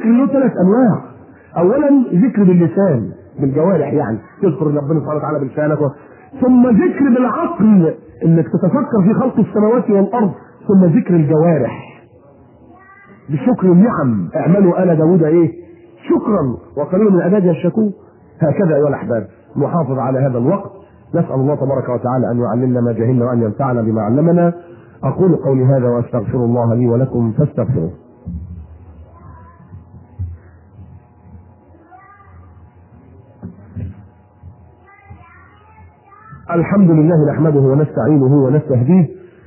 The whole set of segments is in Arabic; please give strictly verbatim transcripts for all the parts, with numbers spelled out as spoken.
له ثلاث انواع. اولا ذكر باللسان بالجوارح، يعني تذكر ربنا سبحانه وتعالى بلسانك، ثم ذكر بالعقل انك تتفكر في خلق السماوات والارض، ثم ذكر الجوارح بشكر النعم. اعملوا آل داود ايه؟ شكرا وقليل من عبادي الشكور. هكذا ايها الاحباب نحافظ على هذا الوقت. نسال الله تبارك وتعالى ان يعلمنا ما جهلنا وان ينفعنا بما علمنا. اقول قولي هذا واستغفر الله لي ولكم فاستغفروه. الحمد لله نحمده ونستعينه ونستهديه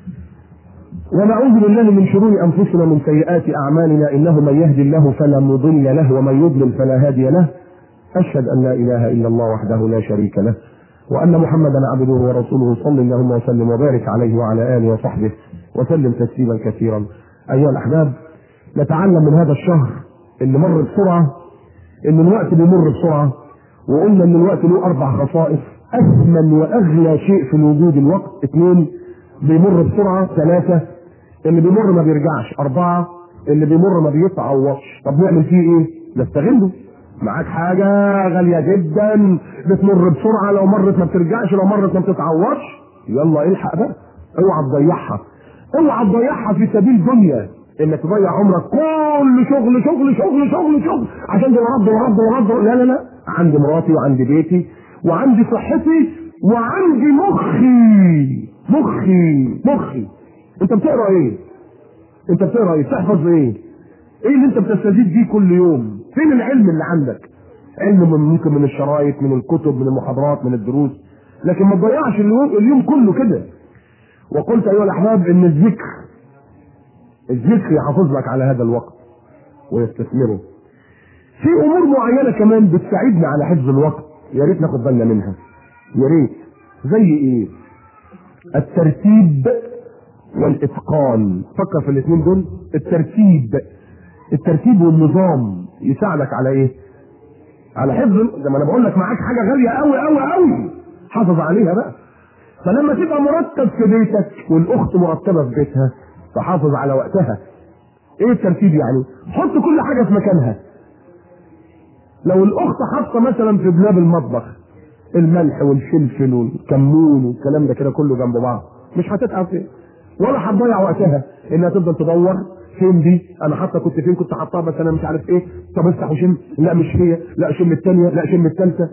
ونعوذ بالله من شرور انفسنا ومن سيئات اعمالنا. انه من يهدي الله فلا مضل له ومن يضلل فلا هادي له. اشهد ان لا اله الا الله وحده لا شريك له وان محمدا عبده ورسوله. صل اللهم وسلم وبارك عليه وعلى اله وصحبه وسلم تسليما كثيرا. ايها الاحباب نتعلم من هذا الشهر اللي مر بسرعه ان الوقت بيمر بسرعه، وقلنا ان الوقت له اربع خصائص. اثمن واغلى شيء في الوجود الوقت. اثنين بيمر بسرعه. ثلاثه اللي بيمر ما بيرجعش. اربعه اللي بيمر ما بيتعوضش. طب نعمل فيه ايه؟ نستغله. معاك حاجه غاليه جدا بتمر بسرعه، لو مرت ما بترجعش، لو مرت ما بتتعوضش، يلا الحق بقى، اوعى تضيعها. اوعى تضيعها في سبيل دنيا، انك تضيع عمرك كل شغل شغل شغل شغل شغل عشان ورد ورد ورد. لا لا لا، عندي مراتي وعندي بيتي وعندي صحتي وعندي مخي مخي مخي. انت بتقرا ايه؟ انت بتقرا ايه؟ بتحفظ ايه؟ ايه اللي انت بتستفيد بيه كل يوم؟ فين العلم اللي عندك؟ علم من ممكن من الشرايط، من الكتب، من المحاضرات، من الدروس، لكن ما تضيعش اليوم, اليوم كله كده. وقلت ايها الاحباب ان الذكر الذكر يحافظ لك على هذا الوقت ويستثمره. في امور معينه كمان بتساعدنا على حفظ الوقت، يا ريت ناخد بالنا منها، يا ريت. زي ايه؟ الترتيب والاتقان. فكر في الاثنين دول. الترتيب الترتيب والنظام يساعدك على ايه؟ على حفظ. زي ما انا بقول لك معاك حاجه غاليه قوي قوي قوي، حافظ عليها بقى. فلما تبقى مرتب في بيتك والاخت مرتبه في بيتها تحافظ على وقتها. ايه الترتيب يعني؟ حط كل حاجه في مكانها. لو الاخت حاطه مثلا في دولاب المطبخ الملح والفلفل والكمون والكلام ده كده كله جنب بعض، مش هتتعب فيه ولا هتضيع وقتها انها تفضل تدور فين دي، انا حاطه كنت فين، كنت حاطاها بس انا مش عارف ايه، طب افتح وشم، لا مش هي، لا شم الثانيه، لا شم الثالثه.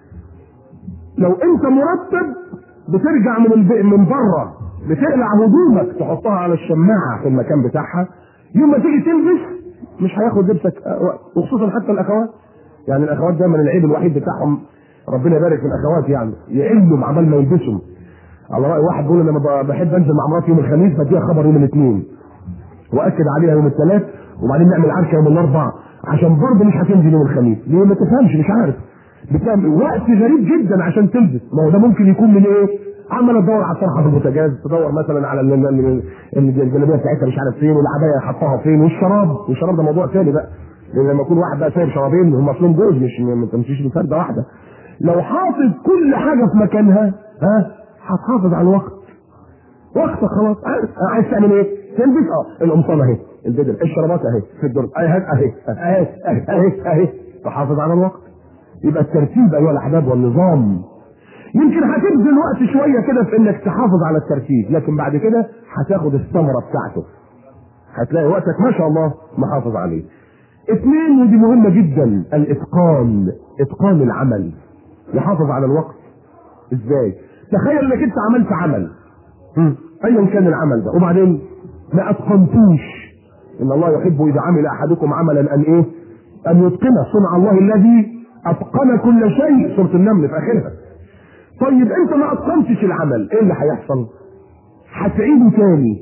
لو انت مرتب بترجع من الب... من بره بتقلع هدومك تحطها على الشماعه في المكان بتاعها، يوم ما تيجي تلبس مش هياخد لبسك وقت. وخصوصا حتى الاخوات، يعني الاخوات دايما العيب الوحيد بتاعهم، ربنا يبارك في الاخوات، يعني يعلوا عمال ما يلبسوا. على راي واحد بيقول انا بحب انزل مع مراتي يوم الخميس بديها خبر يوم الاثنين واكد عليها يوم الثلاث وبعدين نعمل عركه يوم الاربع عشان برضه مش هتنزل يوم الخميس. ليه؟ ما تفهمش، مش عارف، بتعمل وقت غريب جدا عشان تلبس. ما هو ده ممكن يكون من ايه؟ عماله تدور على الطرحه في البوتاجاز، تدور مثلا على الجلابيه بتاعتها مش عارف فين، والعبايه حطها فين، والشراب والشراب ده موضوع ثاني بقى، لان لما يكون واحد بقى سايب شرابين هم اصلهم جوز، مش ما تمشيش بفرده واحده. لو حافظ كل حاجه في مكانها ها هتحافظ على الوقت. وقتك خلاص. عايز تعمل ايه؟ تلبس اه القمصان اهي، البدل، الشرابات اهي في الدرج اهي اهي اهي اهي اهي اهي تحافظ على الوقت. يبقى الترتيب ايها الاحباب والنظام. يمكن هتبذل وقت شويه كده في انك تحافظ على الترتيب، لكن بعد كده هتاخد الثمره بتاعته، هتلاقي وقتك ما شاء الله محافظ عليه. اثنين ودي مهمه جدا، الاتقان، اتقان العمل. يحافظ على الوقت ازاي؟ تخيل انك انت عملت عمل ايا كان العمل ده وبعدين ما اتقنتوش. ان الله يحب اذا عمل احدكم عملا ان ايه؟ ان يتقنه. صنع الله الذي اتقن كل شيء، سوره النمل في اخرها. طيب انت ما اتقنتش العمل، ايه اللي هيحصل؟ هتعيده تاني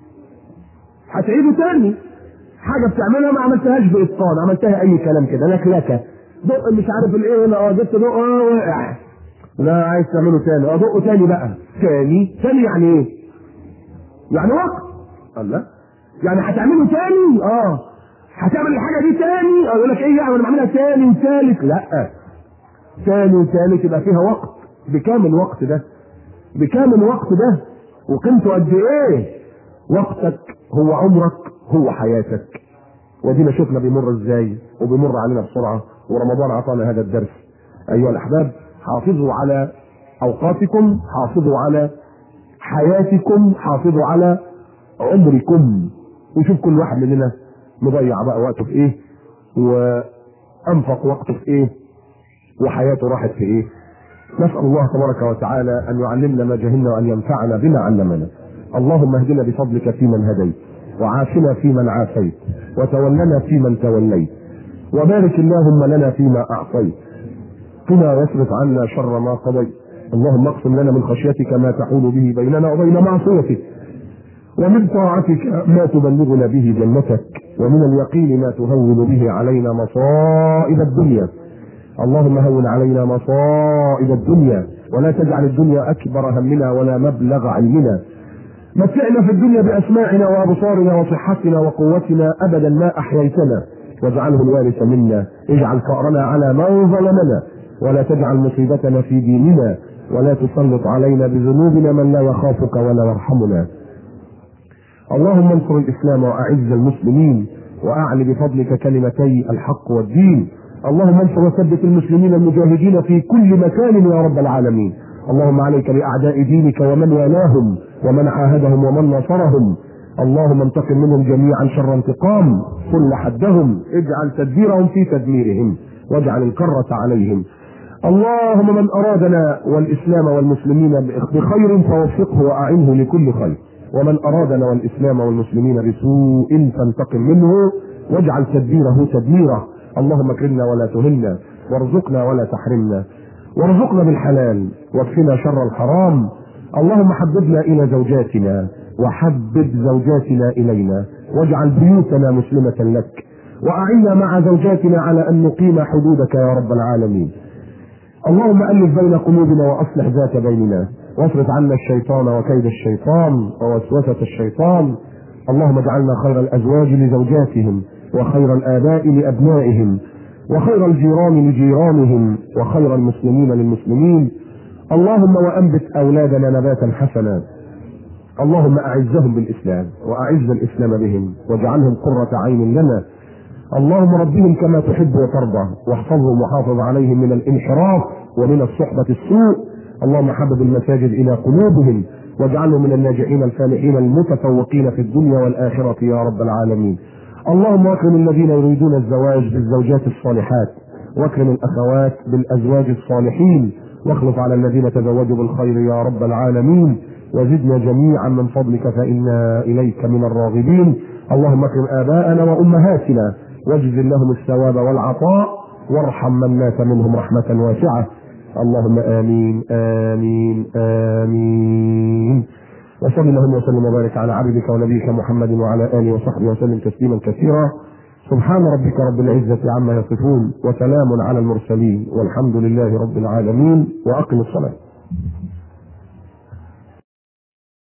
هتعيده تاني حاجه بتعملها ما عملتهاش باتقان، عملتها اي كلام كده، لكلكه، دق مش عارف الايه هنا، اه جبت دق اه وقع، لا عايز تعمله تاني، اه دقه تاني بقى، تاني تاني يعني ايه؟ يعني وقت. الله، يعني هتعمله تاني؟ اه هتعمل الحاجه دي تاني؟ اه يقول لك ايه يعني انا بعملها تاني وثالث؟ لا، تاني وثالث يبقى فيها وقت. بكام الوقت ده؟ بكام الوقت ده؟ وقيمته قد ايه؟ وقتك هو عمرك، هو حياتك. ودينا شفنا بيمر ازاي وبيمر علينا بسرعه، ورمضان عطانا هذا الدرس. ايها الاحباب، حافظوا على اوقاتكم، حافظوا على حياتكم، حافظوا على عمركم، وشوف كل واحد مننا مضيع بقى وقته في ايه، وانفق وقته في ايه، وحياته راحت في ايه. نسأل الله تبارك وتعالى ان يعلمنا ما جهلنا وان ينفعنا بما علمنا. اللهم اهدنا بفضلك فيمن هديت، وعافنا فيمن عافيت، وتولنا فيمن توليت، وبارك اللهم لنا فيما اعطيت، قنا واصرف عنا شر ما قضيت. اللهم اقسم لنا من خشيتك ما تحول به بيننا وبين معصيتك، ومن طاعتك ما تبلغنا به جنتك، ومن اليقين ما تهون به علينا مصائب الدنيا. اللهم هون علينا مصائب الدنيا، ولا تجعل الدنيا اكبر همنا ولا مبلغ علمنا. متعنا في الدنيا باسماعنا وابصارنا وصحتنا وقوتنا ابدا ما احييتنا، واجعله الوارث منا، اجعل ثارنا على من ظلمنا، ولا تجعل مصيبتنا في ديننا، ولا تسلط علينا بذنوبنا من لا يخافك ولا يرحمنا. اللهم انصر الاسلام واعز المسلمين، واعل بفضلك كلمتي الحق والدين. اللهم انصر وثبت المسلمين المجاهدين في كل مكان يا رب العالمين. اللهم عليك باعداء دينك ومن والاهم ومن عاهدهم ومن نصرهم. اللهم انتقم منهم جميعا شر انتقام، كل حدهم، اجعل تدبيرهم في تدميرهم، واجعل الكرة عليهم. اللهم من ارادنا والاسلام والمسلمين بخير فوفقه واعنه لكل خير، ومن ارادنا والاسلام والمسلمين بسوء فانتقم منه واجعل تدبيره تدميره. اللهم اكرمنا ولا تهنا، وارزقنا ولا تحرمنا، وارزقنا بالحلال واكفنا شر الحرام. اللهم حببنا الى زوجاتنا، وحبب زوجاتنا الينا، واجعل بيوتنا مسلمة لك، واعنا مع زوجاتنا على ان نقيم حدودك يا رب العالمين. اللهم الف بين قلوبنا واصلح ذات بيننا، واصرف عنا الشيطان وكيد الشيطان ووسوسة الشيطان. اللهم اجعلنا خير الازواج لزوجاتهم، وخير الاباء لابنائهم، وخير الجيران لجيرانهم، وخير المسلمين للمسلمين. اللهم وانبت اولادنا نباتا حسنا. اللهم اعزهم بالاسلام، واعز الاسلام بهم، واجعلهم قرة عين لنا. اللهم ربهم كما تحب وترضى، واحفظهم وحافظ عليهم من الانحراف ومن الصحبة السوء. اللهم حبب المساجد الى قلوبهم، واجعلهم من الناجحين الفالحين المتفوقين في الدنيا والاخرة يا رب العالمين. اللهم اكرم الذين يريدون الزواج بالزوجات الصالحات، واكرم الاخوات بالازواج الصالحين، واخلف على الذين تزوجوا بالخير يا رب العالمين. وزدنا جميعا من فضلك فانا اليك من الراغبين. اللهم اكرم اباءنا وامهاتنا، واجزل لهم الثواب والعطاء، وارحم من مات منهم رحمة واسعة. اللهم امين امين امين. وصل اللهم وسلم وبارك على عبدك ونبيك محمد وعلى اله وصحبه وسلم تسليما كثيرا. سبحان ربك رب العزة عما يصفون، وسلام على المرسلين، والحمد لله رب العالمين. واقم الصلاة.